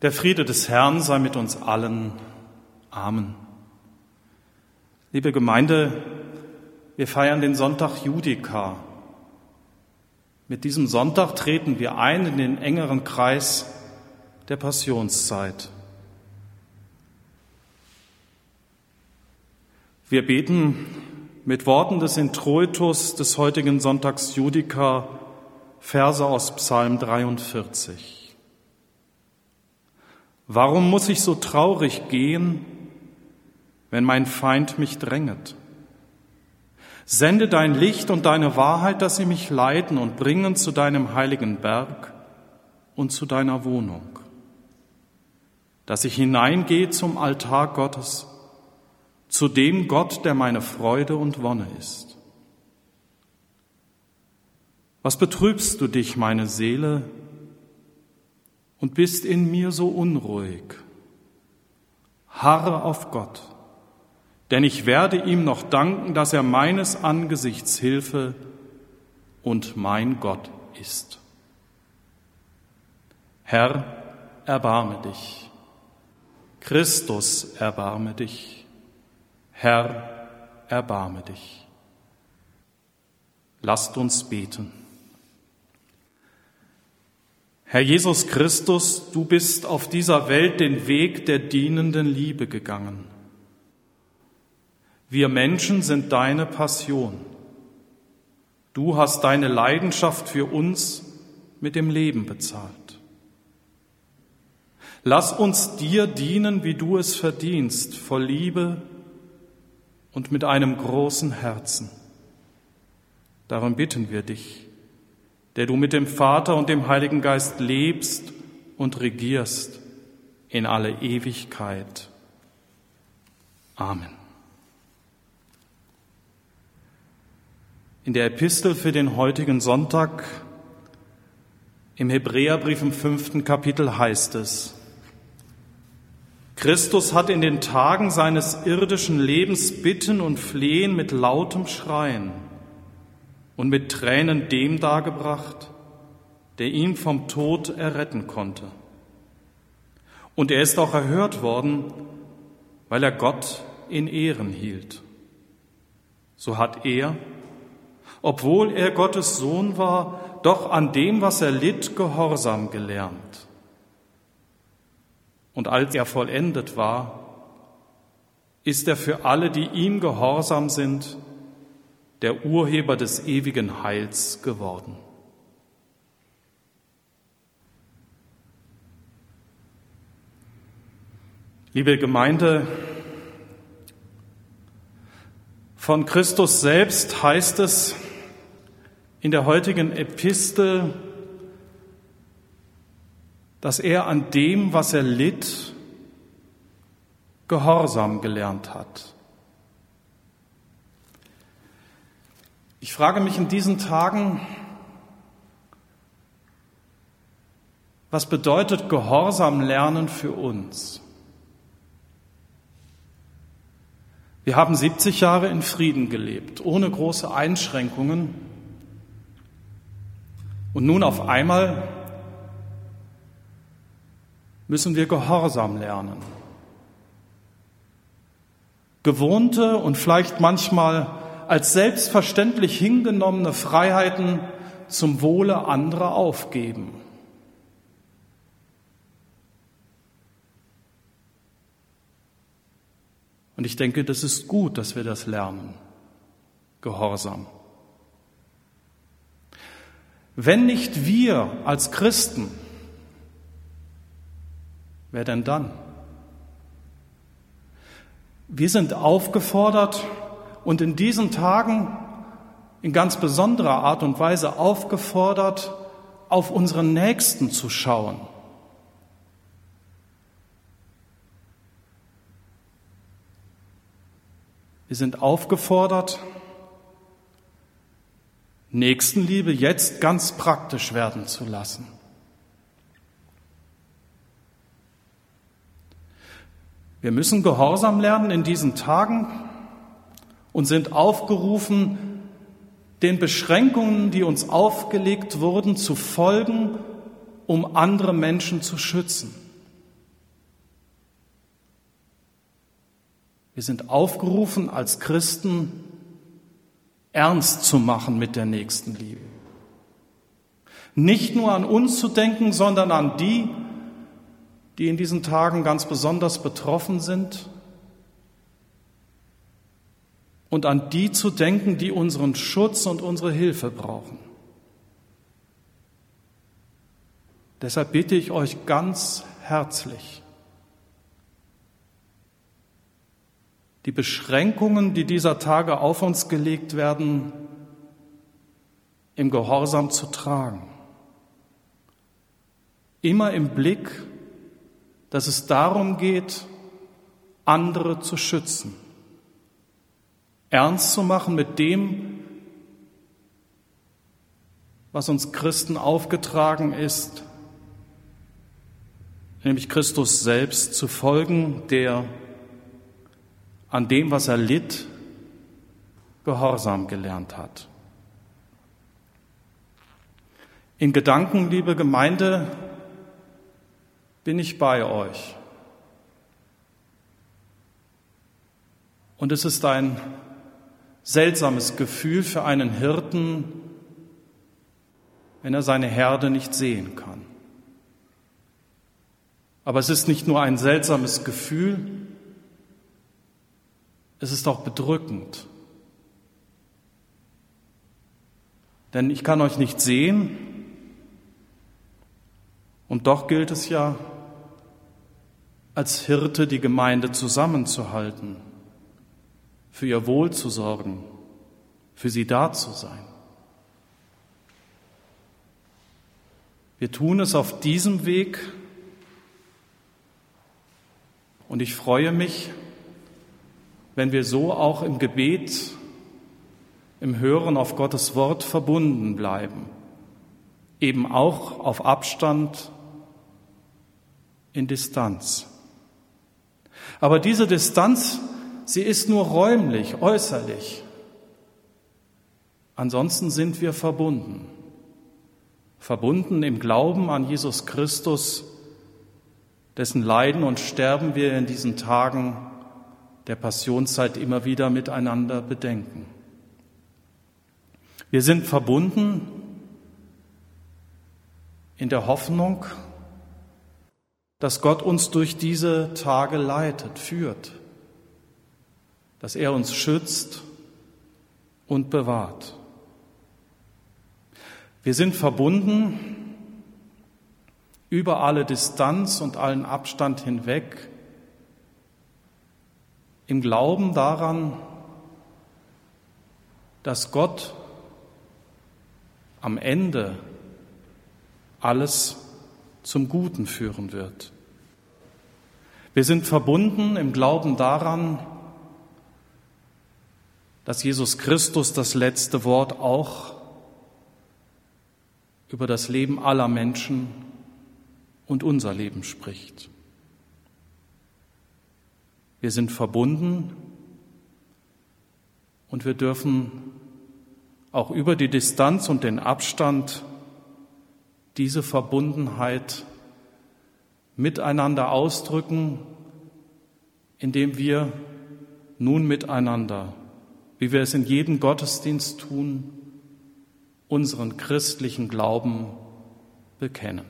Der Friede des Herrn sei mit uns allen. Amen. Liebe Gemeinde, wir feiern den Sonntag Judica. Mit diesem Sonntag treten wir ein in den engeren Kreis der Passionszeit. Wir beten mit Worten des Introitus des heutigen Sonntags Judica Verse aus Psalm 43. Warum muss ich so traurig gehen, wenn mein Feind mich dränget? Sende dein Licht und deine Wahrheit, dass sie mich leiten und bringen zu deinem heiligen Berg und zu deiner Wohnung. Dass ich hineingehe zum Altar Gottes, zu dem Gott, der meine Freude und Wonne ist. Was betrübst du dich, meine Seele, und bist in mir so unruhig? Harre auf Gott, denn ich werde ihm noch danken, dass er meines Angesichts Hilfe und mein Gott ist. Herr, erbarme dich. Christus, erbarme dich. Herr, erbarme dich. Lasst uns beten. Herr Jesus Christus, du bist auf dieser Welt den Weg der dienenden Liebe gegangen. Wir Menschen sind deine Passion. Du hast deine Leidenschaft für uns mit dem Leben bezahlt. Lass uns dir dienen, wie du es verdienst, voll Liebe und mit einem großen Herzen. Darum bitten wir dich, der du mit dem Vater und dem Heiligen Geist lebst und regierst in alle Ewigkeit. Amen. In der Epistel für den heutigen Sonntag im Hebräerbrief im 5. Kapitel heißt es: Christus hat in den Tagen seines irdischen Lebens Bitten und Flehen mit lautem Schreien und mit Tränen dem dargebracht, der ihn vom Tod erretten konnte. Und er ist auch erhört worden, weil er Gott in Ehren hielt. So hat er, obwohl er Gottes Sohn war, doch an dem, was er litt, Gehorsam gelernt. Und als er vollendet war, ist er für alle, die ihm gehorsam sind, der Urheber des ewigen Heils geworden. Liebe Gemeinde, von Christus selbst heißt es in der heutigen Epistel, dass er an dem, was er litt, Gehorsam gelernt hat. Ich frage mich in diesen Tagen, was bedeutet Gehorsam lernen für uns? Wir haben 70 Jahre in Frieden gelebt, ohne große Einschränkungen. Und nun auf einmal müssen wir Gehorsam lernen. Gewohnte und vielleicht manchmal als selbstverständlich hingenommene Freiheiten zum Wohle anderer aufgeben. Und ich denke, das ist gut, dass wir das lernen. Gehorsam. Wenn nicht wir als Christen, wer denn dann? Wir sind aufgefordert und in diesen Tagen in ganz besonderer Art und Weise aufgefordert, auf unseren Nächsten zu schauen. Wir sind aufgefordert, Nächstenliebe jetzt ganz praktisch werden zu lassen. Wir müssen Gehorsam lernen in diesen Tagen und sind aufgerufen, den Beschränkungen, die uns aufgelegt wurden, zu folgen, um andere Menschen zu schützen. Wir sind aufgerufen, als Christen ernst zu machen mit der Nächstenliebe. Nicht nur an uns zu denken, sondern an die, die in diesen Tagen ganz besonders betroffen sind, und an die zu denken, die unseren Schutz und unsere Hilfe brauchen. Deshalb bitte ich euch ganz herzlich, die Beschränkungen, die dieser Tage auf uns gelegt werden, im Gehorsam zu tragen. Immer im Blick, dass es darum geht, andere zu schützen. Ernst zu machen mit dem, was uns Christen aufgetragen ist, nämlich Christus selbst zu folgen, der an dem, was er litt, Gehorsam gelernt hat. In Gedanken, liebe Gemeinde, bin ich bei euch. Und es ist ein seltsames Gefühl für einen Hirten, wenn er seine Herde nicht sehen kann. Aber es ist nicht nur ein seltsames Gefühl, es ist auch bedrückend. Denn ich kann euch nicht sehen, und doch gilt es ja, als Hirte die Gemeinde zusammenzuhalten, für ihr Wohl zu sorgen, für sie da zu sein. Wir tun es auf diesem Weg und ich freue mich, wenn wir so auch im Gebet, im Hören auf Gottes Wort verbunden bleiben, eben auch auf Abstand, in Distanz. Aber diese Distanz, sie ist nur räumlich, äußerlich. Ansonsten sind wir verbunden. Verbunden im Glauben an Jesus Christus, dessen Leiden und Sterben wir in diesen Tagen der Passionszeit immer wieder miteinander bedenken. Wir sind verbunden in der Hoffnung, dass Gott uns durch diese Tage leitet, führt, dass er uns schützt und bewahrt. Wir sind verbunden über alle Distanz und allen Abstand hinweg im Glauben daran, dass Gott am Ende alles zum Guten führen wird. Wir sind verbunden im Glauben daran, dass Jesus Christus das letzte Wort auch über das Leben aller Menschen und unser Leben spricht. Wir sind verbunden und wir dürfen auch über die Distanz und den Abstand diese Verbundenheit miteinander ausdrücken, indem wir nun miteinander, wie wir es in jedem Gottesdienst tun, unseren christlichen Glauben bekennen.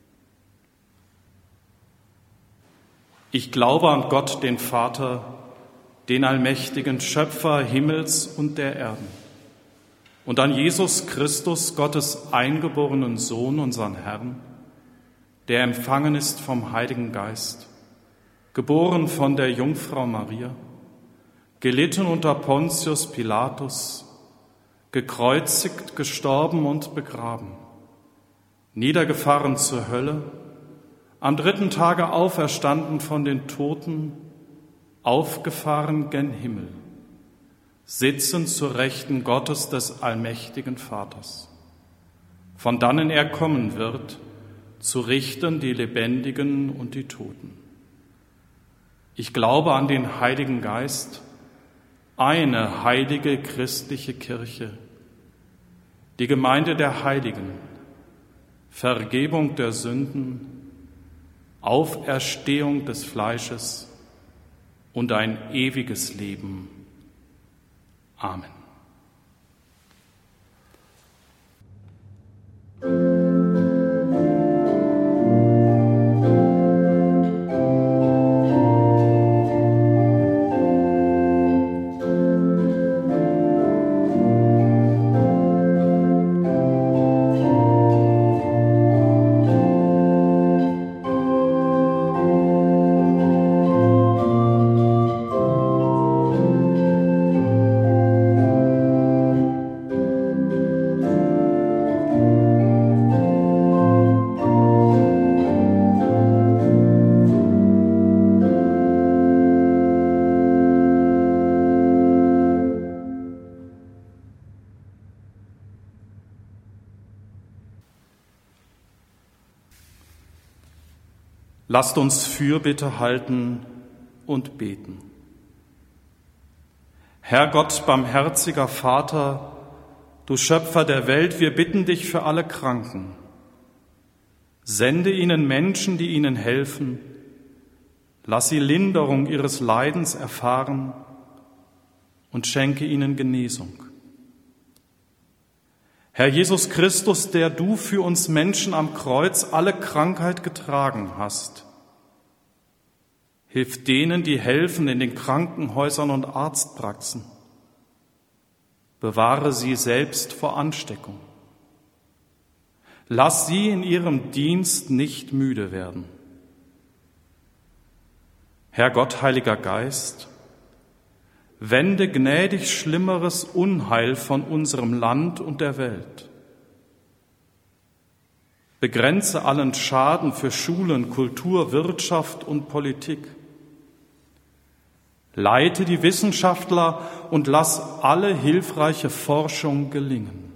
Ich glaube an Gott, den Vater, den allmächtigen Schöpfer Himmels und der Erden, und an Jesus Christus, Gottes eingeborenen Sohn, unseren Herrn, der empfangen ist vom Heiligen Geist, geboren von der Jungfrau Maria, gelitten unter Pontius Pilatus, gekreuzigt, gestorben und begraben, niedergefahren zur Hölle, am 3. Tage auferstanden von den Toten, aufgefahren gen Himmel, sitzen zur Rechten Gottes des allmächtigen Vaters. Von dannen er kommen wird, zu richten die Lebendigen und die Toten. Ich glaube an den Heiligen Geist, eine heilige christliche Kirche, die Gemeinde der Heiligen, Vergebung der Sünden, Auferstehung des Fleisches und ein ewiges Leben. Amen. Lasst uns Fürbitte halten und beten. Herr Gott, barmherziger Vater, du Schöpfer der Welt, wir bitten dich für alle Kranken. Sende ihnen Menschen, die ihnen helfen. Lass sie Linderung ihres Leidens erfahren und schenke ihnen Genesung. Herr Jesus Christus, der du für uns Menschen am Kreuz alle Krankheit getragen hast, hilf denen, die helfen in den Krankenhäusern und Arztpraxen. Bewahre sie selbst vor Ansteckung. Lass sie in ihrem Dienst nicht müde werden. Herr Gott, Heiliger Geist, wende gnädig schlimmeres Unheil von unserem Land und der Welt. Begrenze allen Schaden für Schulen, Kultur, Wirtschaft und Politik. Leite die Wissenschaftler und lass alle hilfreiche Forschung gelingen.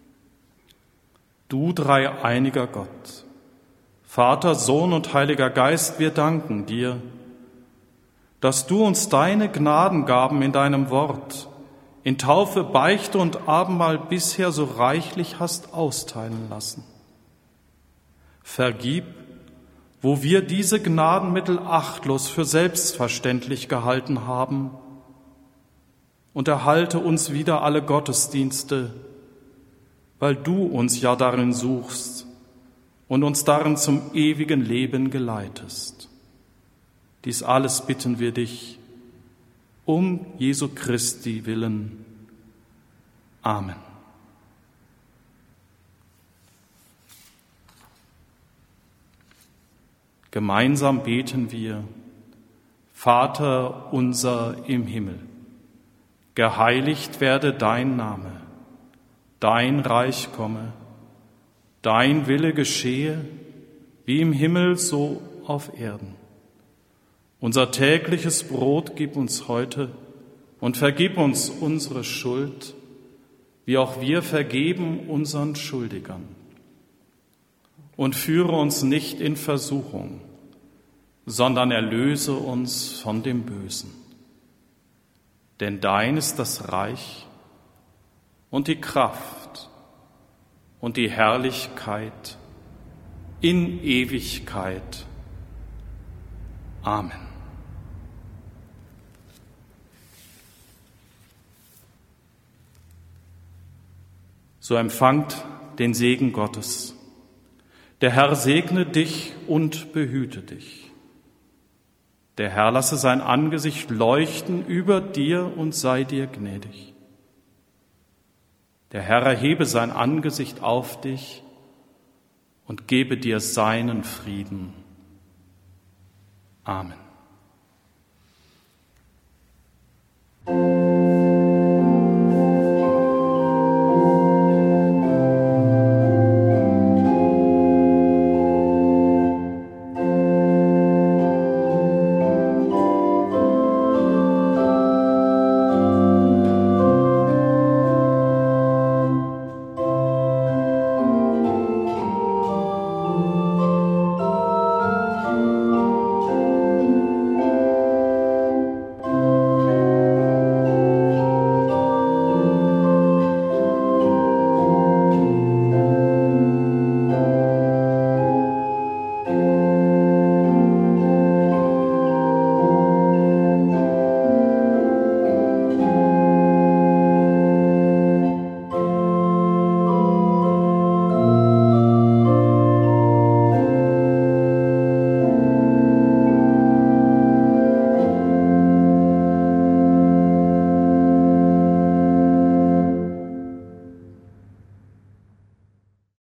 Du dreieiniger Gott, Vater, Sohn und Heiliger Geist, wir danken dir, dass du uns deine Gnadengaben in deinem Wort, in Taufe, Beichte und Abendmahl bisher so reichlich hast austeilen lassen. Vergib, wo wir diese Gnadenmittel achtlos für selbstverständlich gehalten haben, und erhalte uns wieder alle Gottesdienste, weil du uns ja darin suchst und uns darin zum ewigen Leben geleitest. Dies alles bitten wir dich, um Jesu Christi willen. Amen. Gemeinsam beten wir: Vater unser im Himmel, geheiligt werde dein Name, dein Reich komme, dein Wille geschehe, wie im Himmel so auf Erden. Unser tägliches Brot gib uns heute und vergib uns unsere Schuld, wie auch wir vergeben unseren Schuldigern. Und führe uns nicht in Versuchung, sondern erlöse uns von dem Bösen. Denn dein ist das Reich und die Kraft und die Herrlichkeit in Ewigkeit. Amen. So empfangt den Segen Gottes. Der Herr segne dich und behüte dich. Der Herr lasse sein Angesicht leuchten über dir und sei dir gnädig. Der Herr erhebe sein Angesicht auf dich und gebe dir seinen Frieden. Amen.